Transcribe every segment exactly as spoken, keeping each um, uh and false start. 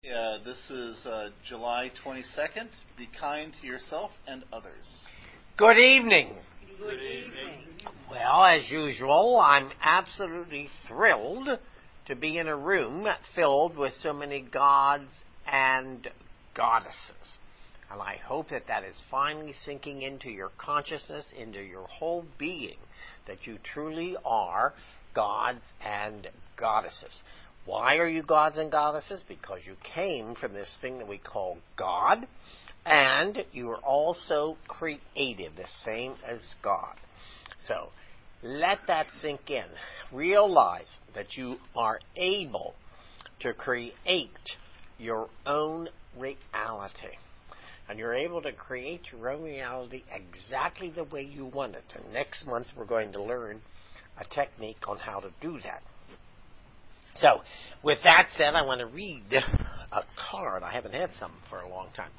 Uh, this is uh, July twenty-second. Be kind to yourself and others. Good evening. Good evening. Well, as usual, I'm absolutely thrilled to be in a room filled with so many gods and goddesses. And I hope that that is finally sinking into your consciousness, into your whole being, that you truly are gods and goddesses. Why are you gods and goddesses? Because you came from this thing that we call God, and you are also creative, the same as God. So, let that sink in. Realize that you are able to create your own reality. And you're able to create your own reality exactly the way you want it. And next month we're going to learn a technique on how to do that. So, with that said, I want to read a card. I haven't had some for a long time.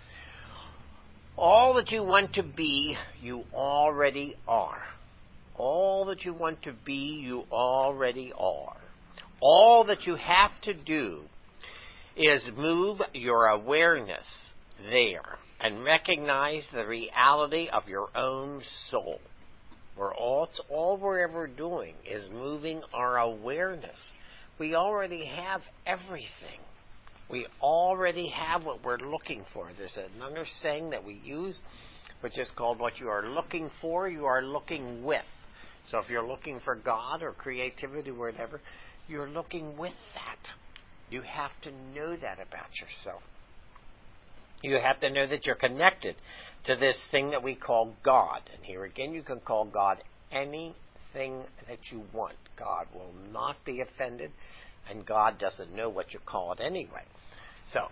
All that you want to be, you already are. All that you want to be, you already are. All that you have to do is move your awareness there and recognize the reality of your own soul. We're all, it's all we're ever doing is moving our awareness. We already have everything. We already have what we're looking for. There's another saying that we use, which is called what you are looking for, you are looking with. So if you're looking for God or creativity or whatever, you're looking with that. You have to know that about yourself. You have to know that you're connected to this thing that we call God. And here again, you can call God anything that you want. God will not be offended, and God doesn't know what you call it anyway. So,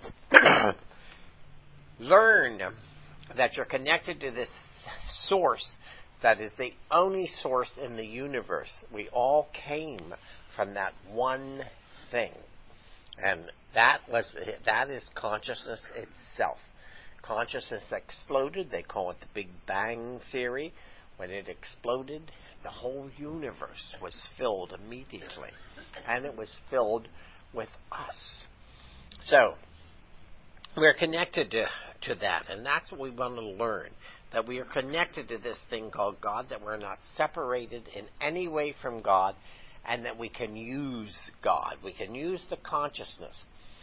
learn that you're connected to this source that is the only source in the universe. We all came from that one thing. And that was that is consciousness itself. Consciousness exploded. They call it the Big Bang Theory. When it exploded, the whole universe was filled immediately. And it was filled with us. So, we're connected to, to that. And that's what we want to learn. That we are connected to this thing called God. That we're not separated in any way from God. And that we can use God. We can use the consciousness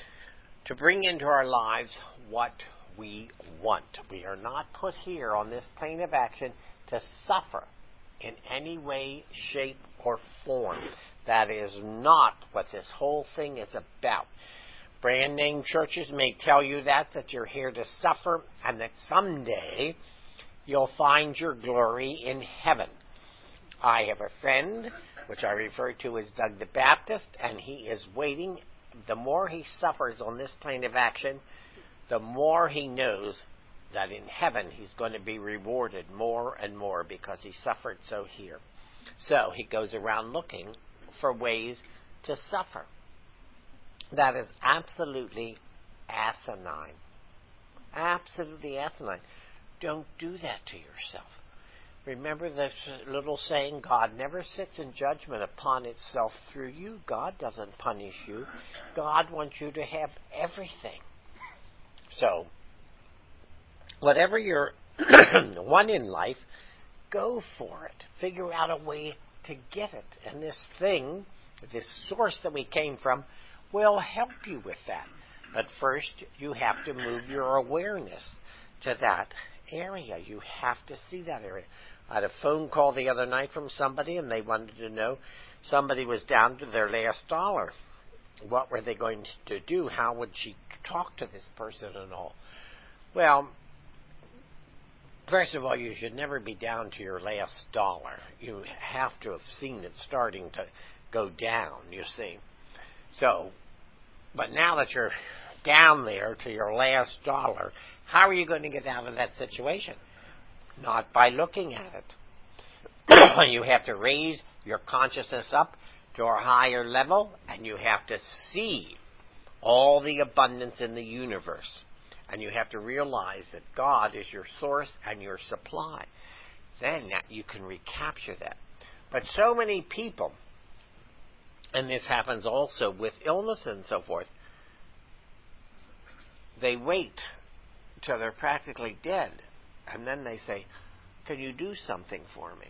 to bring into our lives what we want. We are not put here on this plane of action to suffer in any way, shape, or form. That is not what this whole thing is about. Brand name churches may tell you that, that you're here to suffer, and that someday you'll find your glory in heaven. I have a friend, which I refer to as Doug the Baptist, and he is waiting. The more he suffers on this plane of action, the more he knows that in heaven he's going to be rewarded more and more because he suffered so here. So he goes around looking for ways to suffer. That is absolutely asinine. Absolutely asinine. Don't do that to yourself. Remember this little saying, God never sits in judgment upon itself through you. God doesn't punish you. God wants you to have everything. So, whatever you want in life, go for it. Figure out a way to get it. And this thing, this source that we came from, will help you with that. But first, you have to move your awareness to that area. You have to see that area. I had a phone call the other night from somebody, and they wanted to know, somebody was down to their last dollar. What were they going to do? How would she talk to this person and all? Well, first of all, you should never be down to your last dollar. You have to have seen it starting to go down, you see. So, but now that you're down there to your last dollar, how are you going to get out of that situation? Not by looking at it. You have to raise your consciousness up to a higher level, and you have to see all the abundance in the universe. And you have to realize that God is your source and your supply. Then you can recapture that. But so many people, and this happens also with illness and so forth, they wait till they're practically dead, and then they say, can you do something for me?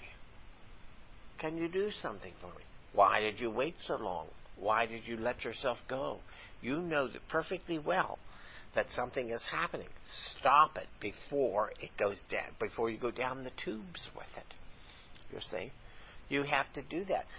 Can you do something for me? Why did you wait so long? Why did you let yourself go? You know that perfectly well that something is happening. Stop it before it goes down, before you go down the tubes with it. You see? You have to do that.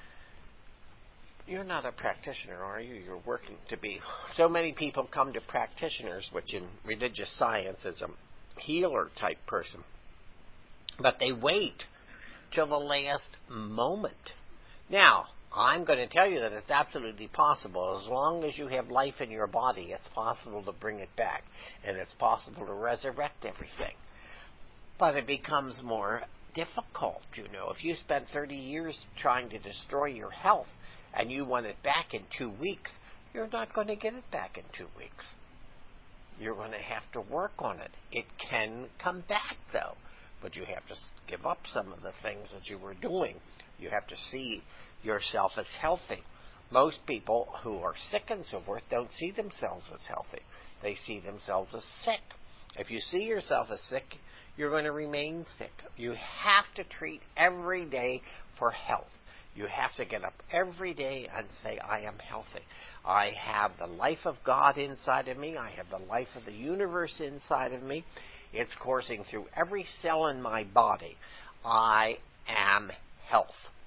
You're not a practitioner, are you? You're working to be. So many people come to practitioners, which in religious science is a healer type person. But they wait till the last moment. Now, I'm going to tell you that it's absolutely possible. As long as you have life in your body, it's possible to bring it back. And it's possible to resurrect everything. But it becomes more difficult, you know. If you spend thirty years trying to destroy your health and you want it back in two weeks, you're not going to get it back in two weeks. You're going to have to work on it. It can come back, though. But you have to give up some of the things that you were doing. You have to see yourself as healthy. Most people who are sick and so forth don't see themselves as healthy. They see themselves as sick. If you see yourself as sick, you're going to remain sick. You have to treat every day for health. You have to get up every day and say, I am healthy. I have the life of God inside of me. I have the life of the universe inside of me. It's coursing through every cell in my body. I am health.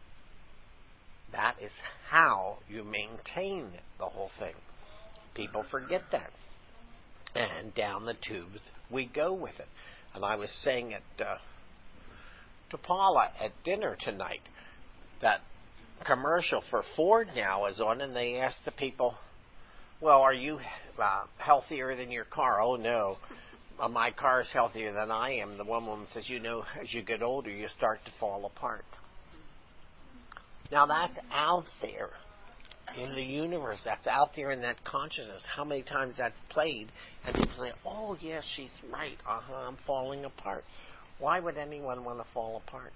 That is how you maintain the whole thing. People forget that. And down the tubes we go with it. And I was saying it uh, to Paula at dinner tonight, that commercial for Ford now is on, and they ask the people, well, are you uh, healthier than your car? Oh, no. Uh, my car is healthier than I am. The one woman says, you know, as you get older, you start to fall apart. Now, that's out there in the universe. That's out there in that consciousness. How many times that's played, and people say, oh, yes, she's right. Uh-huh, I'm falling apart. Why would anyone want to fall apart?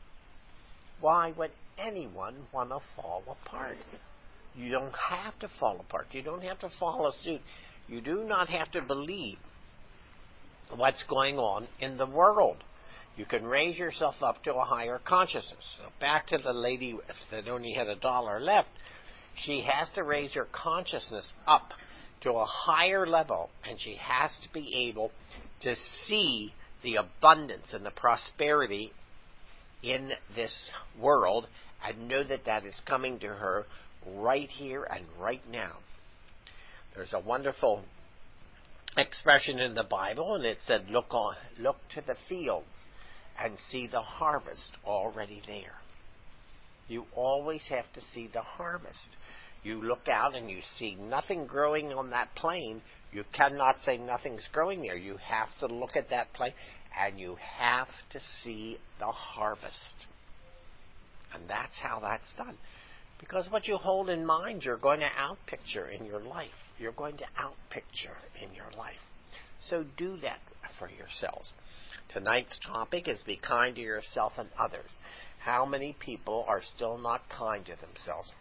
Why would anyone want to fall apart? You don't have to fall apart. You don't have to follow suit. You do not have to believe what's going on in the world. You can raise yourself up to a higher consciousness. So back to the lady that only had a dollar left. She has to raise her consciousness up to a higher level, and she has to be able to see the abundance and the prosperity in this world and know that that is coming to her right here and right now. There's a wonderful expression in the Bible, and it said, look on, look to the fields and see the harvest already there. You always have to see the harvest. You look out and you see nothing growing on that plain. You cannot say nothing's growing there. You have to look at that plain, and you have to see the harvest. And that's how that's done. Because what you hold in mind, you're going to outpicture in your life. You're going to outpicture in your life. So do that for yourselves. Tonight's topic is be kind to yourself and others. How many people are still not kind to themselves?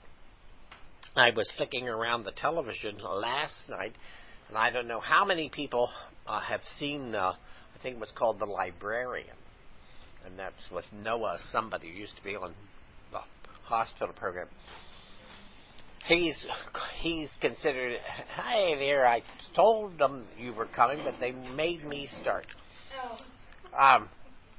I was flicking around the television last night, and I don't know how many people uh, have seen, uh, I think it was called The Librarian. And that's with Noah, somebody who used to be on the hospital program. He's he's considered, hey there, I told them you were coming, but they made me start. Oh. Um.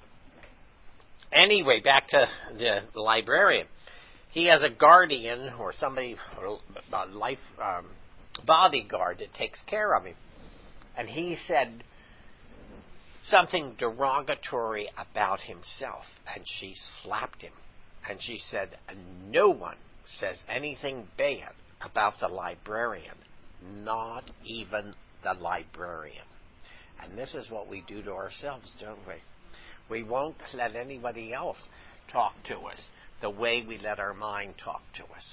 Anyway, back to the librarian. He has a guardian or somebody, a life um, bodyguard that takes care of him. And he said something derogatory about himself, and she slapped him. And she said, no one says anything bad about the librarian, not even the librarian. And this is what we do to ourselves, don't we? We won't let anybody else talk to us the way we let our mind talk to us.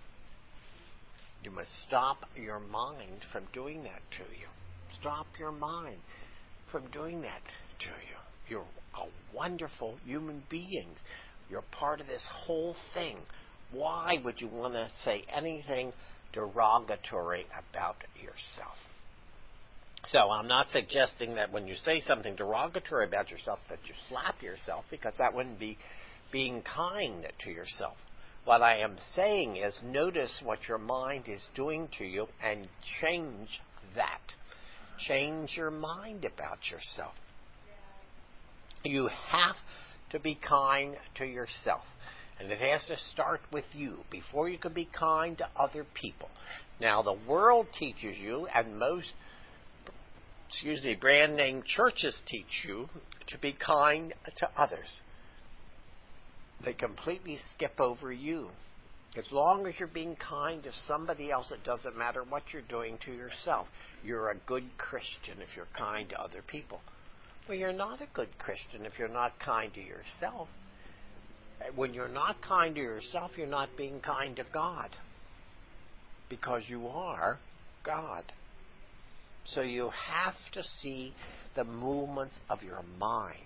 You must stop your mind from doing that to you. Stop your mind from doing that to you. You're a wonderful human being. You're part of this whole thing. Why would you want to say anything derogatory about yourself? So I'm not suggesting that when you say something derogatory about yourself that you slap yourself, because that wouldn't be being kind to yourself. What I am saying is notice what your mind is doing to you and change that. Change your mind about yourself. You have to be kind to yourself. And it has to start with you before you can be kind to other people. Now, the world teaches you, and most, excuse me, brand name churches teach you to be kind to others. They completely skip over you. As long as you're being kind to somebody else, it doesn't matter what you're doing to yourself. You're a good Christian if you're kind to other people. Well, you're not a good Christian if you're not kind to yourself. When you're not kind to yourself, you're not being kind to God. Because you are God. So you have to see the movements of your mind.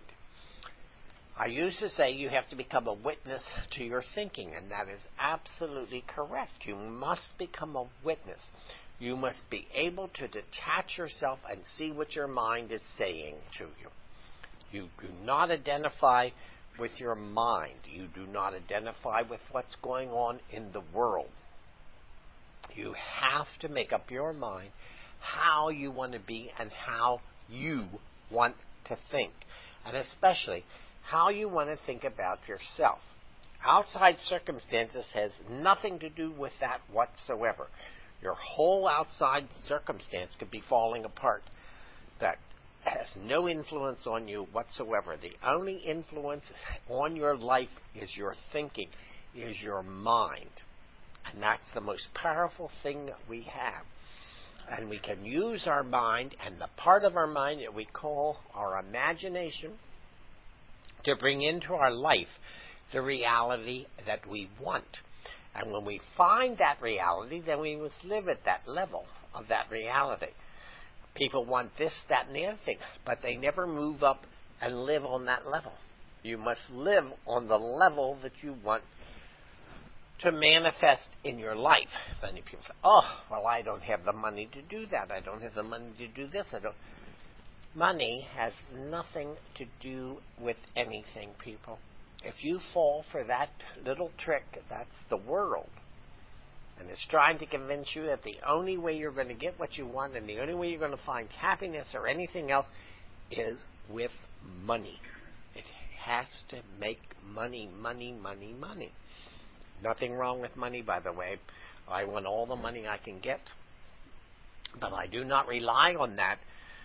I used to say you have to become a witness to your thinking, and that is absolutely correct. You must become a witness. You must be able to detach yourself and see what your mind is saying to you. You do not identify with your mind. You do not identify with what's going on in the world. You have to make up your mind how you want to be and how you want to think. And especially how you want to think about yourself. Outside circumstances has nothing to do with that whatsoever. Your whole outside circumstance could be falling apart. That has no influence on you whatsoever. The only influence on your life is your thinking, is your mind. And that's the most powerful thing that we have. And we can use our mind and the part of our mind that we call our imagination to bring into our life the reality that we want. And when we find that reality, then we must live at that level of that reality. People want this, that, and the other thing, but they never move up and live on that level. You must live on the level that you want to manifest in your life. Many people say, oh, well, I don't have the money to do that. I don't have the money to do this. I don't. Money has nothing to do with anything, people. If you fall for that little trick, that's the world. And it's trying to convince you that the only way you're going to get what you want and the only way you're going to find happiness or anything else is with money. It has to make money, money, money, money. Nothing wrong with money, by the way. I want all the money I can get. But I do not rely on that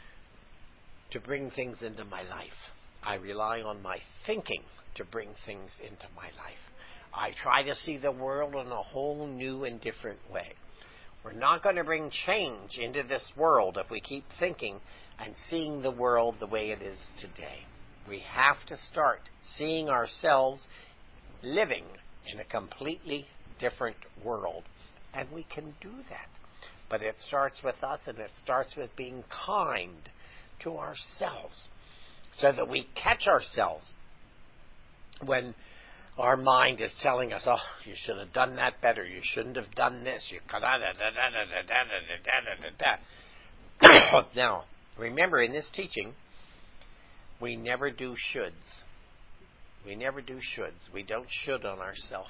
to bring things into my life. I rely on my thinking to bring things into my life. I try to see the world in a whole new and different way. We're not going to bring change into this world if we keep thinking and seeing the world the way it is today. We have to start seeing ourselves living in a completely different world. And we can do that. But it starts with us, and it starts with being kind to ourselves so that we catch ourselves when our mind is telling us, oh, you should have done that better. You shouldn't have done this. You Now, remember, in this teaching, we never do shoulds. We never do shoulds. We don't should on ourselves.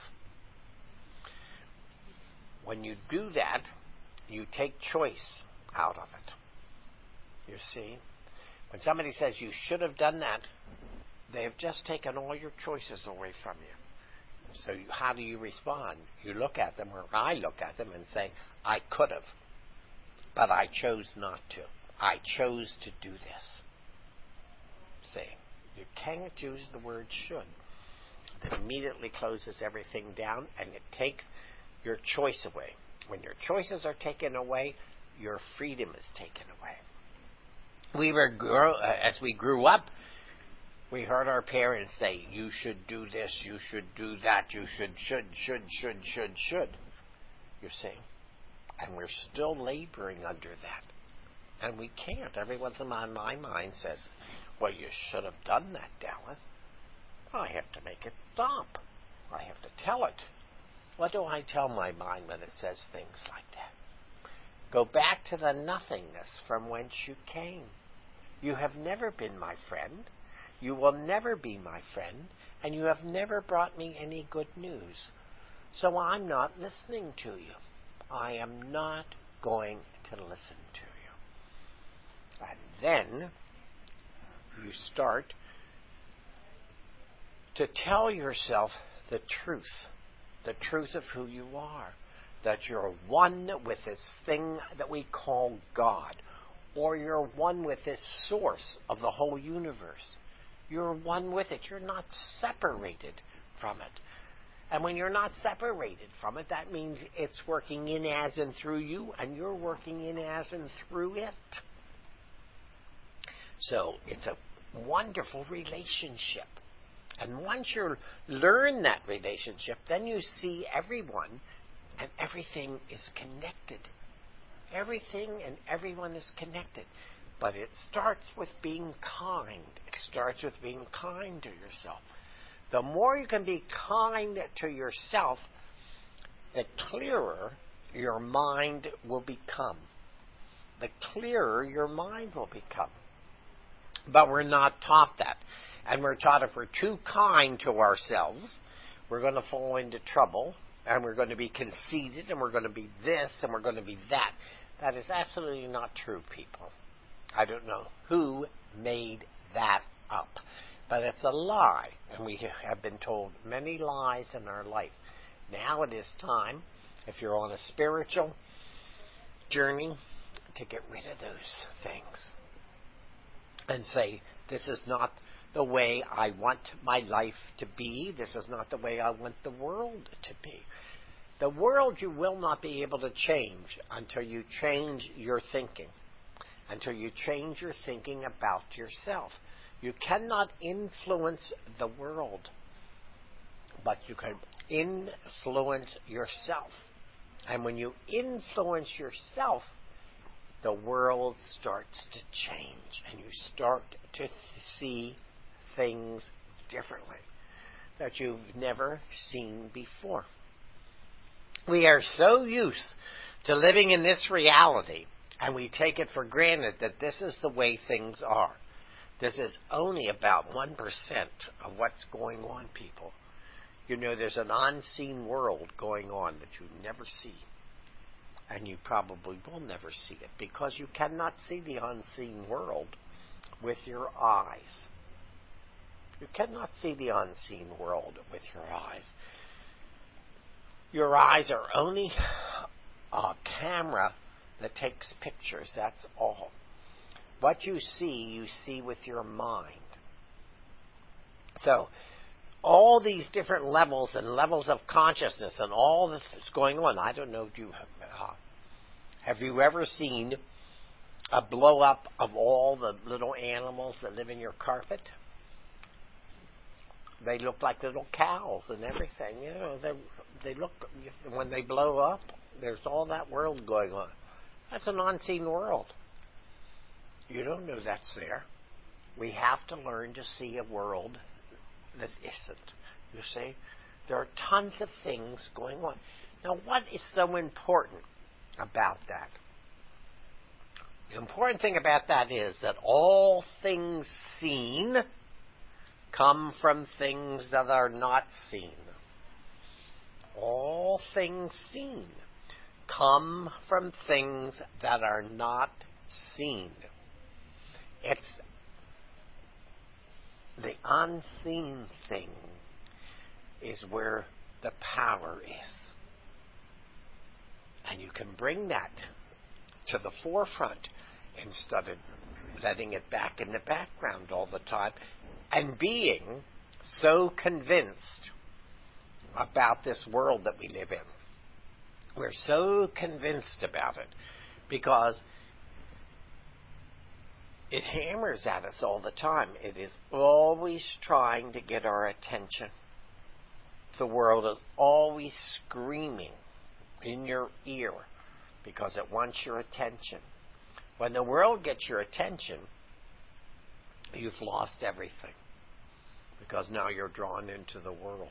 When you do that, you take choice out of it. You see? When somebody says you should have done that, they have just taken all your choices away from you. So you, how do you respond? You look at them, or I look at them and say, I could have, but I chose not to. I chose to do this. See? You can't use the word should. It immediately closes everything down, and it takes your choice away. When your choices are taken away, your freedom is taken away. We were grow, uh, as we grew up, we heard our parents say, you should do this, you should do that, you should, should, should, should, should, should. You see? And we're still laboring under that. And we can't. Every once in a while, my mind says, well, you should have done that, Dallas. I have to make it stop. I have to tell it. What do I tell my mind when it says things like that? Go back to the nothingness from whence you came. You have never been my friend. You will never be my friend. And you have never brought me any good news. So I'm not listening to you. I am not going to listen to you. And then you start to tell yourself the truth. The truth of who you are. That you're one with this thing that we call God. Or you're one with this source of the whole universe. You're one with it. You're not separated from it. And when you're not separated from it, that means it's working in as and through you, and you're working in as and through it. So it's a wonderful relationship. And once you learn that relationship, then you see everyone and everything is connected. Everything and everyone is connected. But it starts with being kind. It starts with being kind to yourself. The more you can be kind to yourself, the clearer your mind will become. The clearer your mind will become. But we're not taught that. And we're taught if we're too kind to ourselves, we're going to fall into trouble, and we're going to be conceited, and we're going to be this, and we're going to be that. That is absolutely not true, people. I don't know who made that up. But it's a lie, and we have been told many lies in our life. Now it is time, if you're on a spiritual journey, to get rid of those things. And say, this is not the way I want my life to be. This is not the way I want the world to be. The world you will not be able to change until you change your thinking. Until you change your thinking about yourself. You cannot influence the world, but you can influence yourself. And when you influence yourself, the world starts to change, and you start to see things differently that you've never seen before. We are so used to living in this reality, and we take it for granted that this is the way things are. This is only about one percent of what's going on, people. You know, there's an unseen world going on that you never see. And you probably will never see it because you cannot see the unseen world with your eyes. You cannot see the unseen world with your eyes. Your eyes are only a camera that takes pictures, that's all. What you see, you see with your mind. So, all these different levels and levels of consciousness and all that's going on. I don't know if you uh, have you ever seen a blow up of all the little animals that live in your carpet? They look like little cows and everything. You know, they they look when they blow up. There's all that world going on. That's an unseen world. You don't know that's there. We have to learn to see a world that isn't. You see? There are tons of things going on. Now, what is so important about that? The important thing about that is that all things seen come from things that are not seen. All things seen come from things that are not seen. It's the unseen thing is where the power is. And you can bring that to the forefront instead of letting it back in the background all the time and being so convinced about this world that we live in. We're so convinced about it because it hammers at us all the time. It is always trying to get our attention. The world is always screaming in your ear because it wants your attention. When the world gets your attention, you've lost everything because now you're drawn into the world.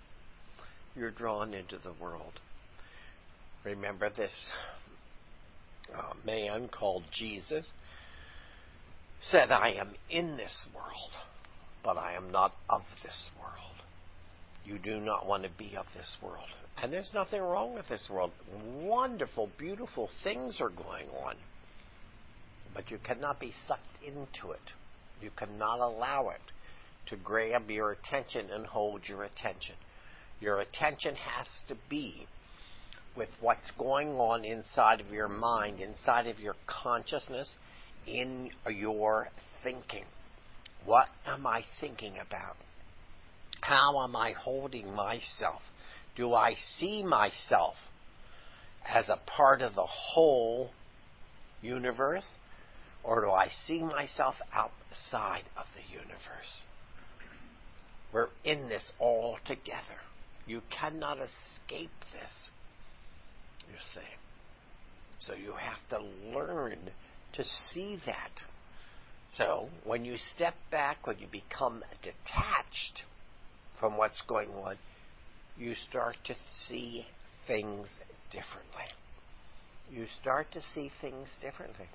You're drawn into the world. Remember this a man called Jesus said, I am in this world, but I am not of this world. You do not want to be of this world. And there's nothing wrong with this world. Wonderful, beautiful things are going on. But you cannot be sucked into it. You cannot allow it to grab your attention and hold your attention. Your attention has to be with what's going on inside of your mind, inside of your consciousness, in your thinking. What am I thinking about? How am I holding myself? Do I see myself as a part of the whole universe? Or do I see myself outside of the universe? We're in this all together. You cannot escape this, you see. So you have to learn to see that. So when you step back, when you become detached from what's going on, you start to see things differently. You start to see things differently.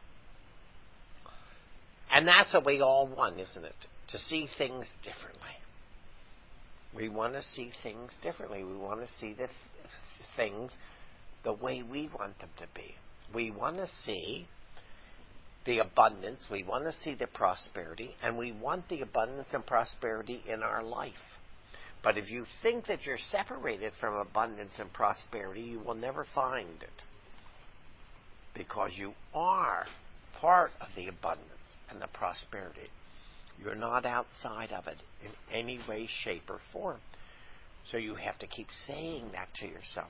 And that's what we all want, isn't it? To see things differently. We want to see things differently. We want to see the th- things the way we want them to be. We want to see the abundance. We want to see the prosperity. And we want the abundance and prosperity in our life. But if you think that you're separated from abundance and prosperity, you will never find it. Because you are part of the abundance and the prosperity. You're not outside of it in any way, shape, or form. So you have to keep saying that to yourself.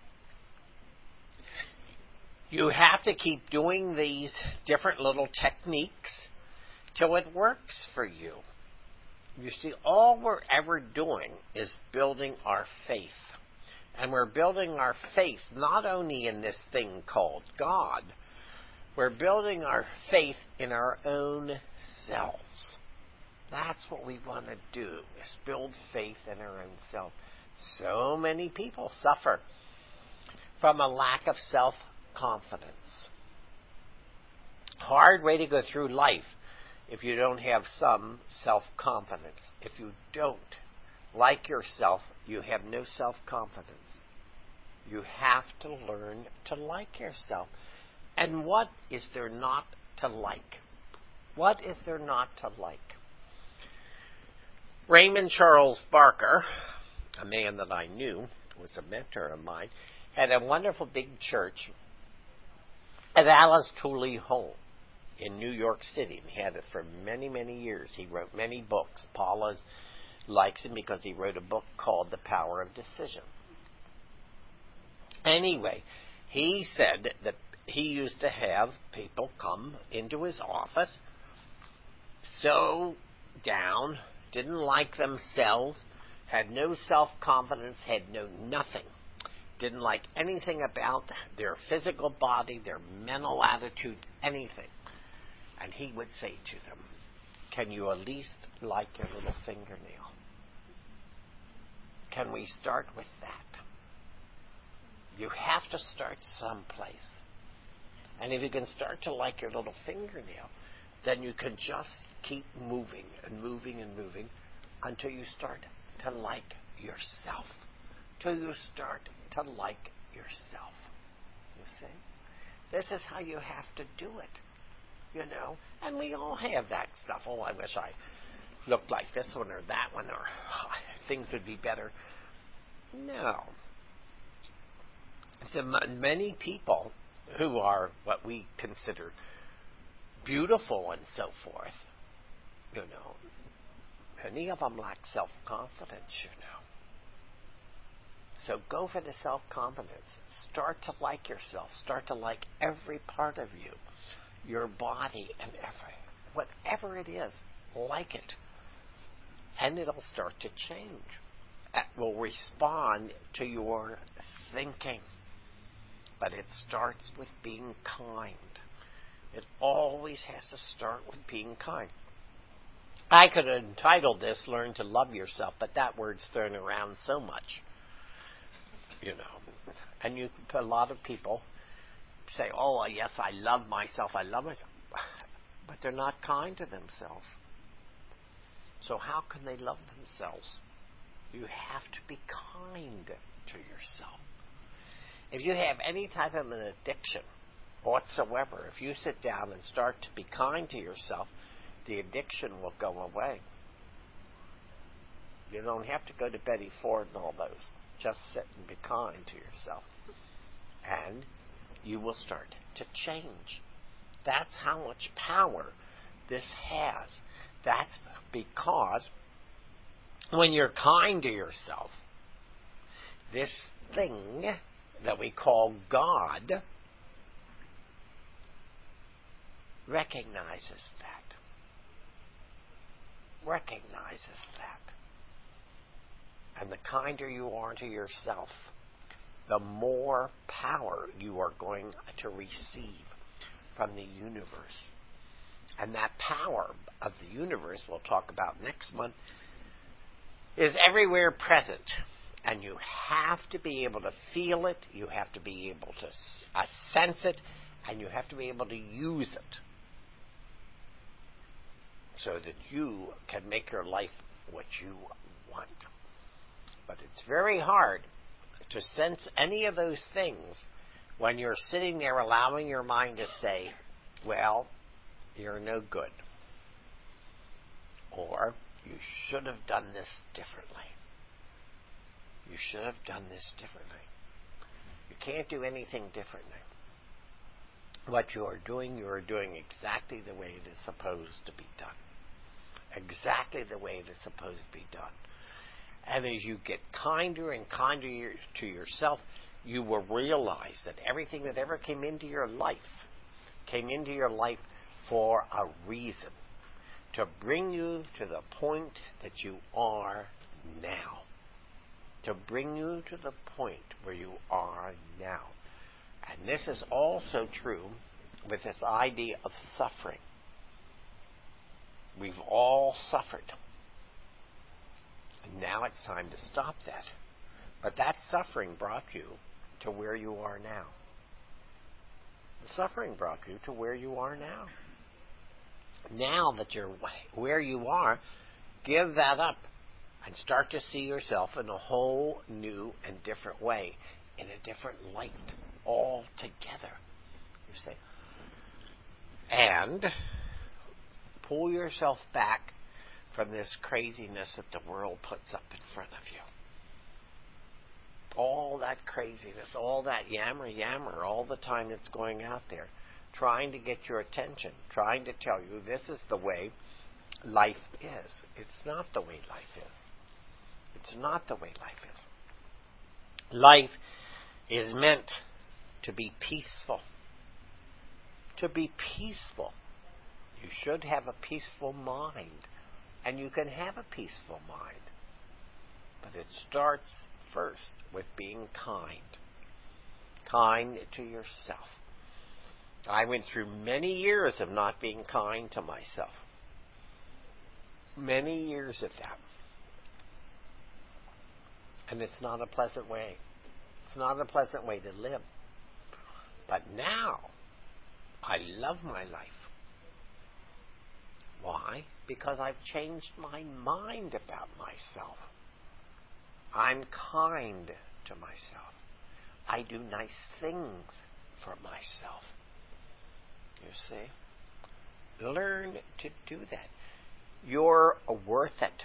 You have to keep doing these different little techniques till it works for you. You see, all we're ever doing is building our faith. And we're building our faith not only in this thing called God, we're building our faith in our own selves. That's what we want to do, is build faith in our own self. So many people suffer from a lack of self-confidence. Hard way to go through life if you don't have some self-confidence. If you don't like yourself, you have no self-confidence. You have to learn to like yourself. And what is there not to like? What is there not to like? Raymond Charles Barker, a man that I knew, was a mentor of mine, had a wonderful big church at Alice Tooley Home in New York City. He had it for many, many years. He wrote many books. Paula likes him because he wrote a book called The Power of Decision. Anyway, he said that he used to have people come into his office so down, didn't like themselves, had no self-confidence, had no nothing. Didn't like anything about their physical body, their mental attitude, anything. And he would say to them, can you at least like your little fingernail? Can we start with that? You have to start someplace. And if you can start to like your little fingernail, then you can just keep moving and moving and moving until you start to like yourself. Till you start to like yourself. You see? This is how you have to do it. You know? And we all have that stuff. Oh, I wish I looked like this one or that one, or oh, things would be better. No. So many people who are what we consider beautiful and so forth, you know, many of them lack self-confidence, you know. So go for the self-confidence. Start to like yourself. Start to like every part of you, your body and every, whatever it is, like it. And it'll start to change. It will respond to your thinking. But it starts with being kind. It always has to start with being kind. I could have entitled this, Learn to Love Yourself, but that word's thrown around so much. You know. And you, a lot of people say, oh, yes, I love myself, I love myself. But they're not kind to themselves. So how can they love themselves? You have to be kind to yourself. If you have any type of an addiction whatsoever, if you sit down and start to be kind to yourself, the addiction will go away. You don't have to go to Betty Ford and all those. Just sit and be kind to yourself. And you will start to change. That's how much power this has. That's because when you're kind to yourself, this thing that we call God recognizes that. Recognizes that. And the kinder you are to yourself, the more power you are going to receive from the universe. And that power of the universe, we'll talk about next month, is everywhere present. And you have to be able to feel it, you have to be able to uh, sense it, and you have to be able to use it so that you can make your life what you want. But it's very hard to sense any of those things when you're sitting there allowing your mind to say, well, you're no good. Or, you should have done this differently. You should have done this differently. You can't do anything differently. What you are doing, you are doing exactly the way it is supposed to be done. Exactly the way it is supposed to be done. And as you get kinder and kinder to yourself, you will realize that everything that ever came into your life came into your life for a reason. To bring you to the point that you are now. To bring you to the point where you are now. And this is also true with this idea of suffering. We've all suffered. And now it's time to stop that. But that suffering brought you to where you are now. The suffering brought you to where you are now. Now that you're where you are, give that up and start to see yourself in a whole new and different way, in a different light altogether. You see. And pull yourself back from this craziness that the world puts up in front of you. All that craziness, all that yammer yammer, all the time that's going out there, trying to get your attention, trying to tell you this is the way life is. It's not the way life is. It's not the way life is. Life is meant to be peaceful. To be peaceful. You should have a peaceful mind. And you can have a peaceful mind. But it starts first with being kind. Kind to yourself. I went through many years of not being kind to myself. Many years of that. And it's not a pleasant way. It's not a pleasant way to live. But now, I love my life. Why? Because I've changed my mind about myself. I'm kind to myself. I do nice things for myself. You see? Learn to do that. You're worth it.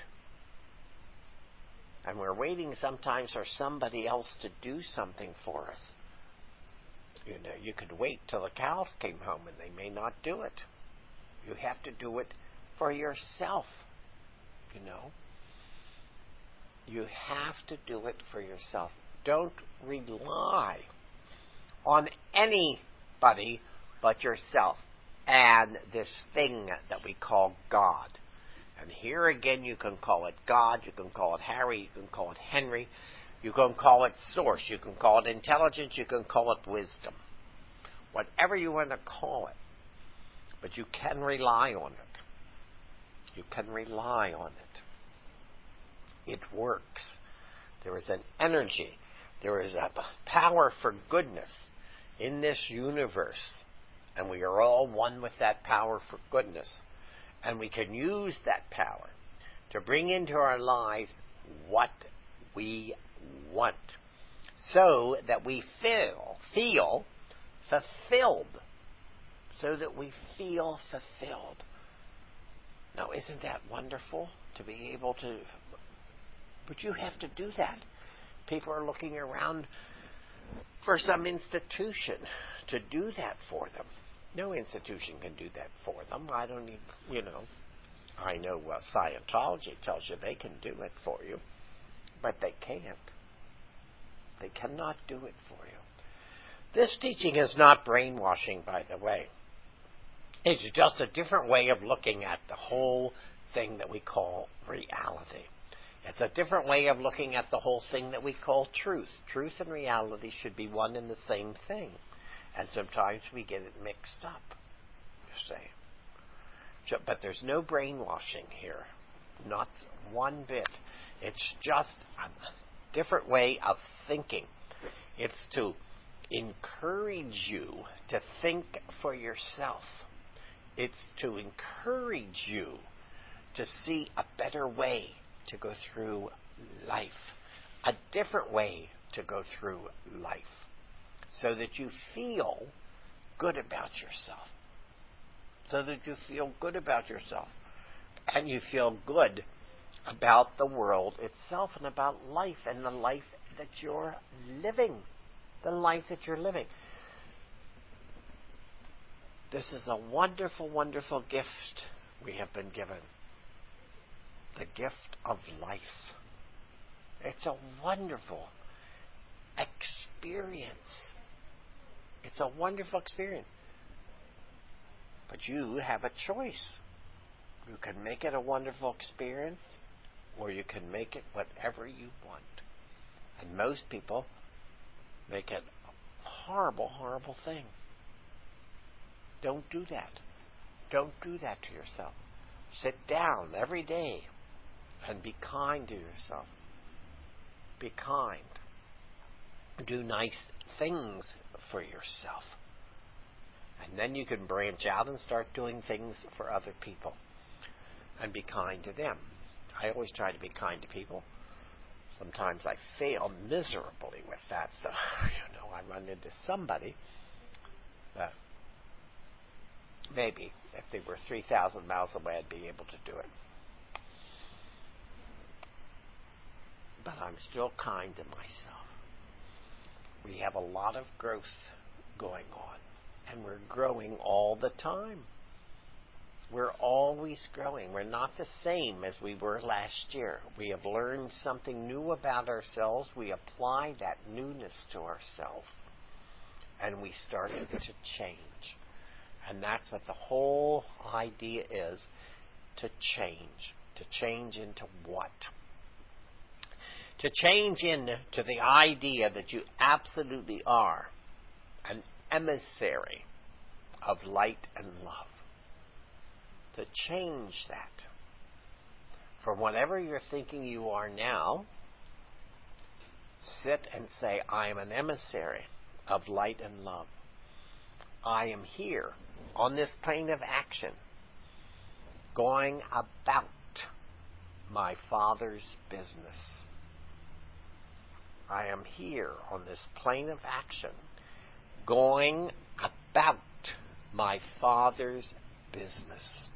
And we're waiting sometimes for somebody else to do something for us. You know, you could wait till the cows came home and they may not do it. You have to do it for yourself. You know? You have to do it for yourself. Don't rely on anybody but yourself and this thing that we call God. And here again, you can call it God, you can call it Harry, you can call it Henry, you can call it Source, you can call it intelligence, you can call it wisdom. Whatever you want to call it. But you can rely on it. You can rely on it. It works. There is an energy. There is a power for goodness in this universe, and we are all one with that power for goodness, and we can use that power to bring into our lives what we want, so that we feel feel fulfilled, so that we feel fulfilled. Now, isn't that wonderful to be able to? But you have to do that. People are looking around for some institution to do that for them. No institution can do that for them. I don't even, you know, I know uh, Scientology tells you they can do it for you, but they can't. They cannot do it for you. This teaching is not brainwashing, by the way. It's just a different way of looking at the whole thing that we call reality. It's a different way of looking at the whole thing that we call truth. Truth and reality should be one and the same thing. And sometimes we get it mixed up, you see. But there's no brainwashing here. Not one bit. It's just a different way of thinking. It's to encourage you to think for yourself. It's to encourage you to see a better way to go through life, a different way to go through life, so that you feel good about yourself, so that you feel good about yourself, and you feel good about the world itself and about life and the life that you're living, the life that you're living. This is a wonderful, wonderful gift we have been given. The gift of life. It's a wonderful experience. It's a wonderful experience. But you have a choice. You can make it a wonderful experience, or you can make it whatever you want. And most people make it a horrible, horrible thing. Don't do that. Don't do that to yourself. Sit down every day and be kind to yourself. Be kind. Do nice things for yourself. And then you can branch out and start doing things for other people. And be kind to them. I always try to be kind to people. Sometimes I fail miserably with that. So, you know, I run into somebody that maybe if they were three thousand miles away, I'd be able to do it. But I'm still kind to myself. We have a lot of growth going on, and we're growing all the time. We're always growing. We're not the same as we were last year. We have learned something new about ourselves. We apply that newness to ourselves, and we started to change. And that's what the whole idea is, to change. To change into what? To change into the idea that you absolutely are an emissary of light and love. To change that. From whatever you're thinking you are now, sit and say, I am an emissary of light and love. I am here on this plane of action, going about my Father's business. I am here on this plane of action, going about my Father's business.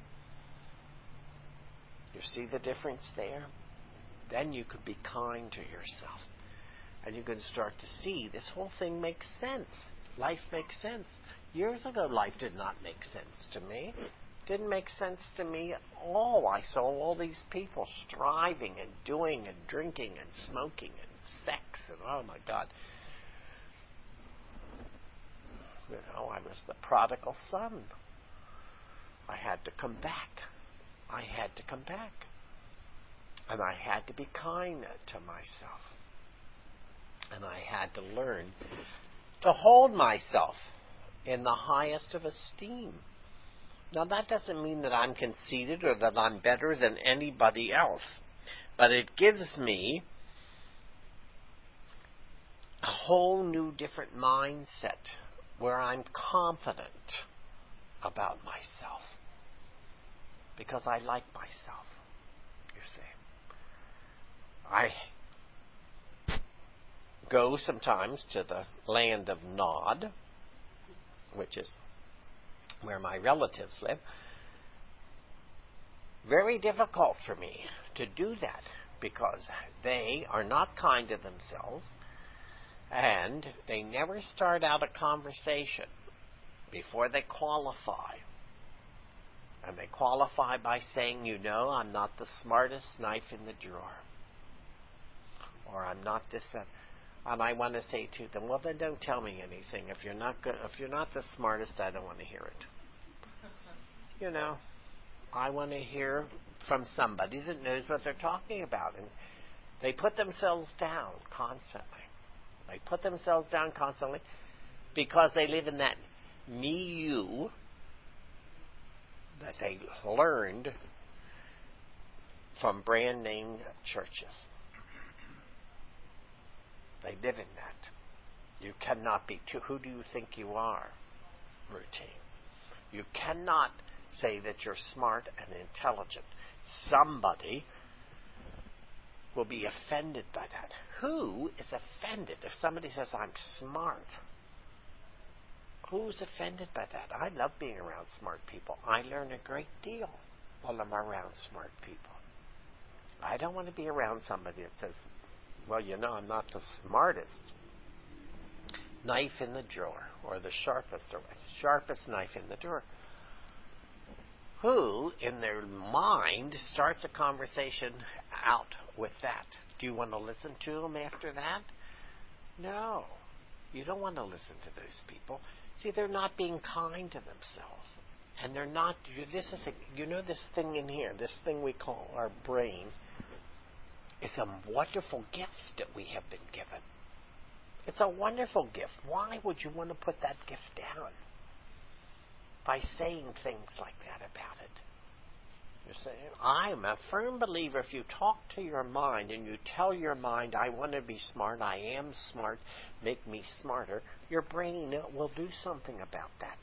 You see the difference there? Then you can be kind to yourself. And you can start to see this whole thing makes sense. Life makes sense. Years ago, life did not make sense to me. Didn't make sense to me at all. I saw all these people striving and doing and drinking and smoking and sex and oh my God. You know, I was the prodigal son. I had to come back. I had to come back. And I had to be kind to myself. And I had to learn to hold myself in the highest of esteem. Now, that doesn't mean that I'm conceited or that I'm better than anybody else. But it gives me a whole new different mindset where I'm confident about myself because I like myself, you see. I go sometimes to the land of Nod, which is where my relatives live. Very difficult for me to do that because they are not kind to themselves and they never start out a conversation before they qualify. And they qualify by saying, you know, I'm not the smartest knife in the drawer. Or I'm not this. Uh, and I want to say to them, well, then don't tell me anything. If you're not good, if you're not the smartest, I don't want to hear it. You know, I want to hear from somebody that knows what they're talking about. And they put themselves down constantly. They put themselves down constantly because they live in that milieu that they learned from brand name churches. They live in that. You cannot be too, who do you think you are? Routine. You cannot say that you're smart and intelligent. Somebody will be offended by that. Who is offended if somebody says, I'm smart? Who's offended by that? I love being around smart people. I learn a great deal while I'm around smart people. I don't want to be around somebody that says, well, you know, I'm not the smartest knife in the drawer or the sharpest or sharpest knife in the drawer. Who, in their mind, starts a conversation out with that? Do you want to listen to them after that? No. You don't want to listen to those people. See, they're not being kind to themselves. And they're not, this is a, you know this thing in here, this thing we call our brain, is a wonderful gift that we have been given. It's a wonderful gift. Why would you want to put that gift down? By saying things like that about it. You say, I'm a firm believer if you talk to your mind and you tell your mind, I want to be smart, I am smart, make me smarter, your brain will do something about that.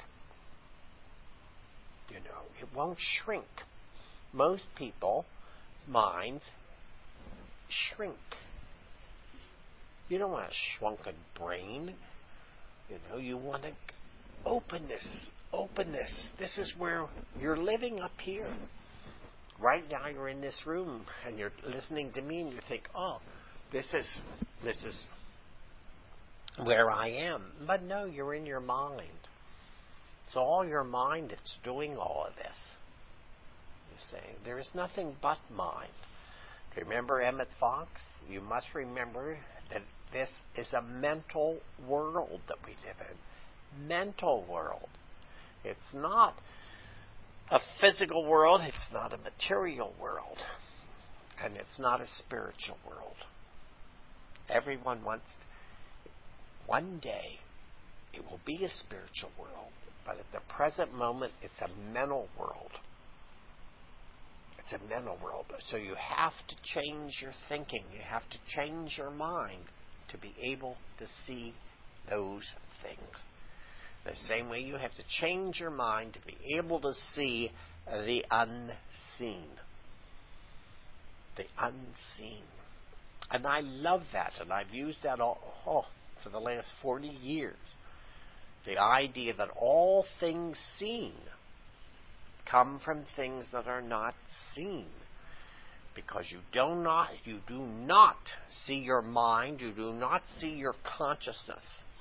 You know, it won't shrink. Most people's minds shrink. You don't want a shrunken brain. You know, you want to openness. Openness. This is where you're living up here. Right now you're in this room and you're listening to me and you think, oh, this is this is where I am. But no, you're in your mind. It's all your mind that's doing all of this. You say, there is nothing but mind. Do you remember Emmett Fox? You must remember that this is a mental world that we live in. Mental world. It's not a physical world. It's not a material world. And it's not a spiritual world. Everyone wants to, one day it will be a spiritual world. But at the present moment, it's a mental world. It's a mental world. So you have to change your thinking. You have to change your mind to be able to see those things. The same way you have to change your mind to be able to see the unseen. The unseen. And I love that, and I've used that all, oh, for the last forty years. The idea that all things seen come from things that are not seen. Because you do not, you do not see your mind, you do not see your consciousness.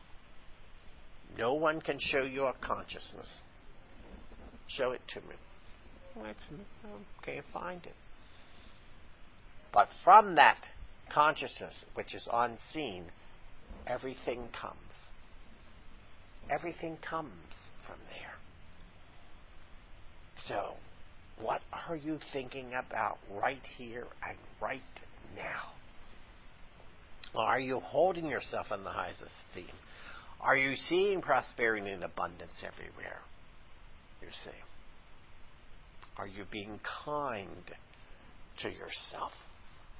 No one can show you a consciousness. Show it to me. Well, I can't find it. But from that consciousness, which is unseen, everything comes. Everything comes from there. So, what are you thinking about right here and right now? Are you holding yourself in the highest esteem? Are you seeing prosperity and abundance everywhere? You see. Are you being kind to yourself?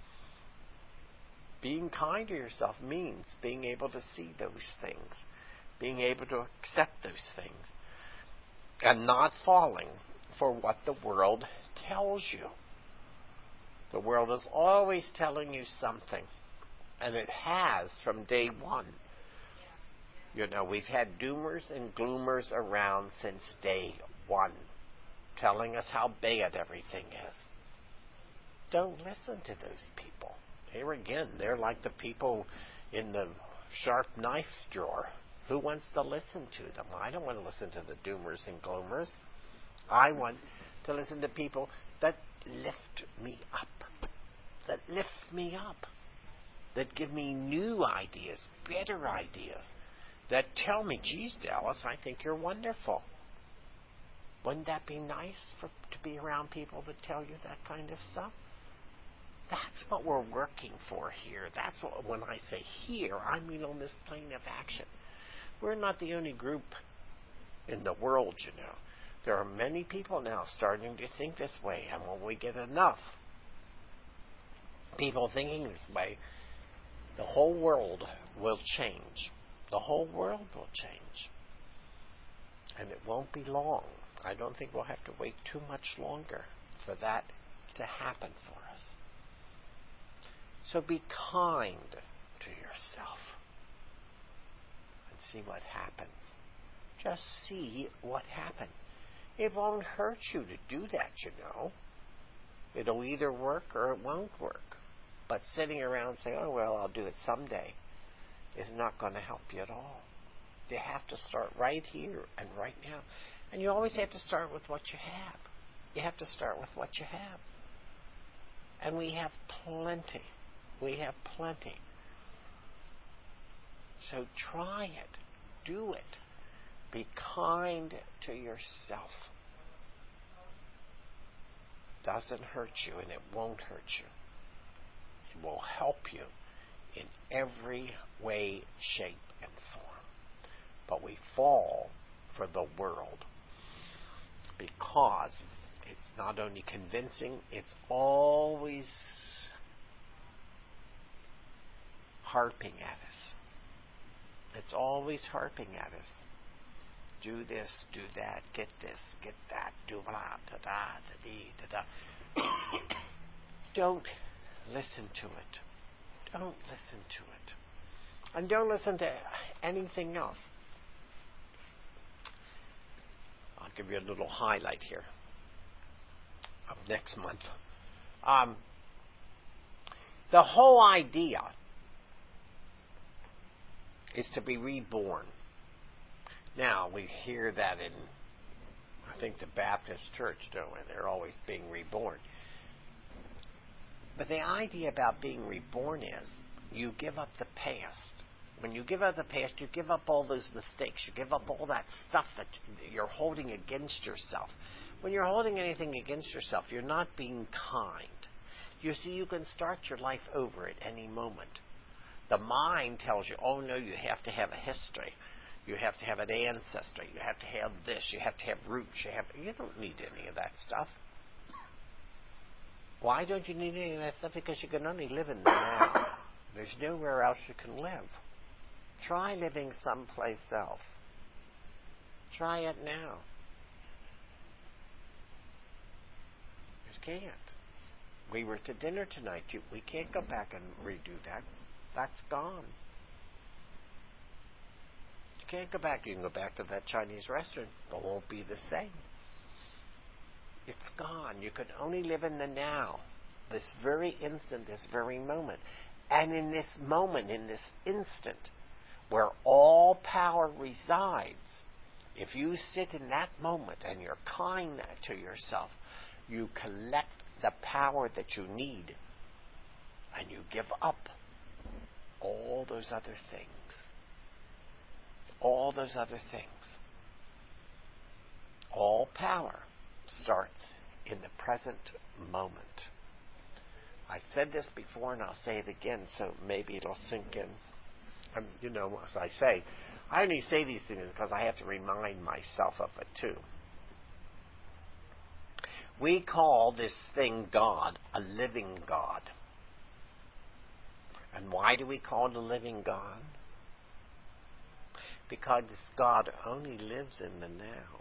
Being kind to yourself means being able to see those things. being able to accept those things, and not falling for what the world tells you. The world is always telling you something, and it has from day one. You know, we've had doomers and gloomers around since day one, telling us how bad everything is. Don't listen to those people. Here again, they're like the people in the sharp knife drawer. Who wants to listen to them? I don't want to listen to the doomers and gloomers. I want to listen to people that lift me up, that lift me up, that give me new ideas, better ideas, that tell me, geez, Dallas, I think you're wonderful. Wouldn't that be nice for, to be around people that tell you that kind of stuff? That's what we're working for here. That's what, when I say here, I mean on this plane of action. We're not the only group in the world, you know. There are many people now starting to think this way, and when we get enough people thinking this way, the whole world will change. The whole world will change. And it won't be long. I don't think we'll have to wait too much longer for that to happen for us. So be kind to yourself and see what happens. Just see what happens. It won't hurt you to do that, you know. It'll either work or it won't work. But sitting around saying, oh, well, I'll do it someday, is not going to help you at all. You have to start right here and right now. And you always have to start with what you have. You have to start with what you have. And we have plenty. We have plenty. So try it. Do it. Be kind to yourself. Doesn't hurt you, and it won't hurt you. It will help you in every way, shape, and form. But we fall for the world because it's not only convincing, it's always harping at us. It's always harping at us. Do this, do that, get this, get that, do blah, da da, da dee, da da. Don't listen to it. Don't listen to it. And don't listen to anything else. I'll give you a little highlight here of next month. Um, the whole idea is to be reborn. Now, we hear that in, I think, the Baptist church, don't we? They're always being reborn. But the idea about being reborn is you give up the past. When you give up the past, you give up all those mistakes. You give up all that stuff that you're holding against yourself. When you're holding anything against yourself, you're not being kind. You see, you can start your life over at any moment. The mind tells you, oh, no, you have to have a history. You have to have an ancestry. You have to have this. You have to have roots. You have. You don't need any of that stuff. Why don't you need any of that stuff? Because you can only live in the now. There's nowhere else you can live. Try living someplace else. Try it now. You can't. We were to dinner tonight. You, we can't go back and redo that. That's gone. You can't go back. You can go back to that Chinese restaurant, but it won't be the same. It's gone. You can only live in the now, this very instant, this very moment. And in this moment, in this instant, where all power resides, if you sit in that moment and you're kind to yourself, you collect the power that you need, and you give up all those other things. All those other things. All power starts in the present moment. I've said this before and I'll say it again, so maybe it'll sink in. Um, you know, as I say, I only say these things because I have to remind myself of it too. We call this thing God a living God. And why do we call it a living God? Because God only lives in the now.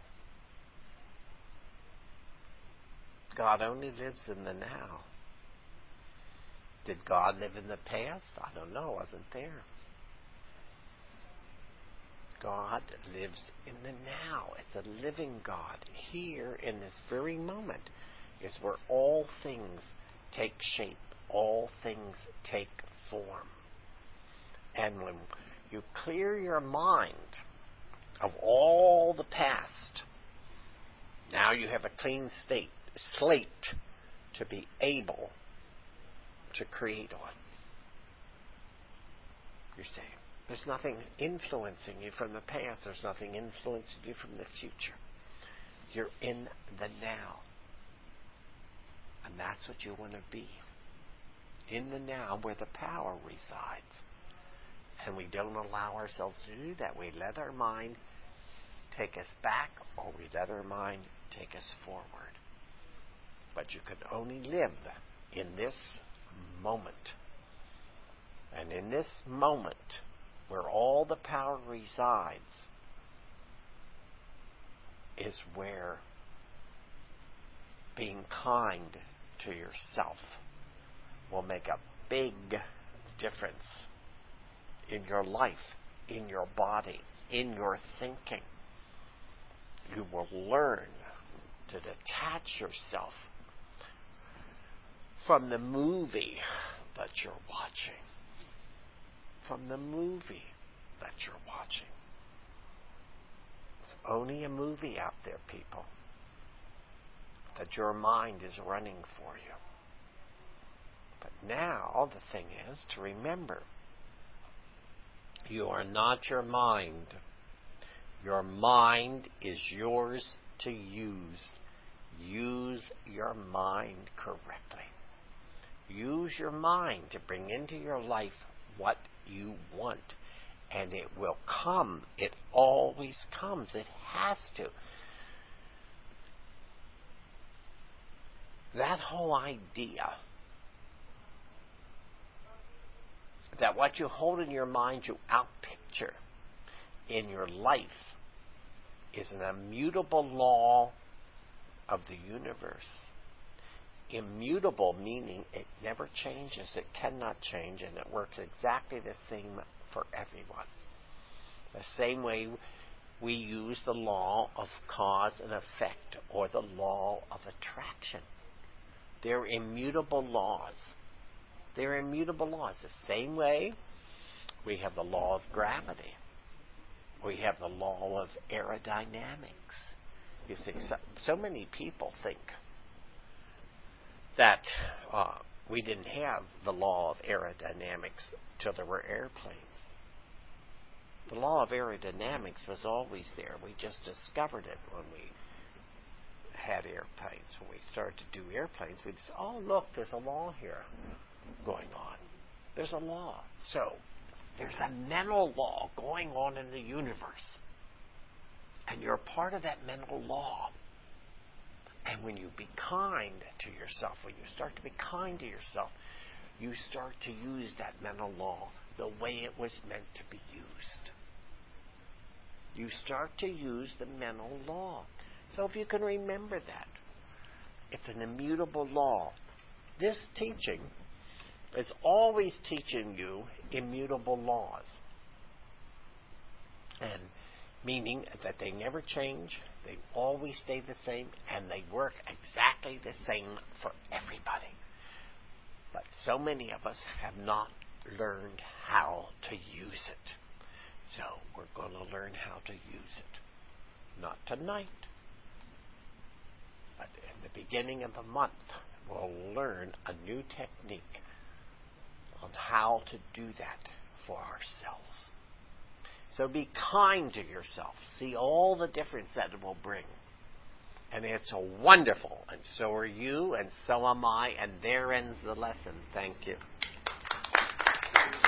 God only lives in the now. Did God live in the past? I don't know. I wasn't there. God lives in the now. It's a living God. Here in this very moment is where all things take shape. All things take form. And when you clear your mind of all the past, now you have a clean state, slate to be able to create on. You're saying there's nothing influencing you from the past. There's nothing influencing you from the future. You're in the now. And that's what you want to be. In the now where the power resides. And we don't allow ourselves to do that. We let our mind take us back, or we let our mind take us forward. But you can only live in this moment. And in this moment, where all the power resides, is where being kind to yourself will make a big difference in your life, in your body, in your thinking. You will learn to detach yourself from the movie that you're watching. From the movie that you're watching. It's only a movie out there, people, that your mind is running for you. But now the thing is to remember, you are not your mind. Your mind is yours to use. Use your mind correctly. Use your mind to bring into your life what you want. And it will come. It always comes. It has to. That whole idea that what you hold in your mind you outpicture in your life is an immutable law of the universe. Immutable meaning it never changes, it cannot change, and it works exactly the same for everyone. The same way we use the law of cause and effect, or the law of attraction. They're immutable laws. They're immutable laws. The same way we have the law of gravity. We have the law of aerodynamics. You see, so, so many people think that uh, we didn't have the law of aerodynamics till there were airplanes. The law of aerodynamics was always there. We just discovered it when we had airplanes. When we started to do airplanes, we just, oh, look, there's a law here going on. There's a law. So, there's a mental law going on in the universe. And you're part of that mental law. And when you be kind to yourself, when you start to be kind to yourself, you start to use that mental law the way it was meant to be used. You start to use the mental law. So if you can remember that, it's an immutable law. This teaching is always teaching you immutable laws. And meaning that they never change, they always stay the same, and they work exactly the same for everybody. But so many of us have not learned how to use it. So we're going to learn how to use it. Not tonight, but in the beginning of the month, we'll learn a new technique on how to do that for ourselves. So be kind to yourself. See all the difference that it will bring. And it's wonderful. And so are you, and so am I, and there ends the lesson. Thank you.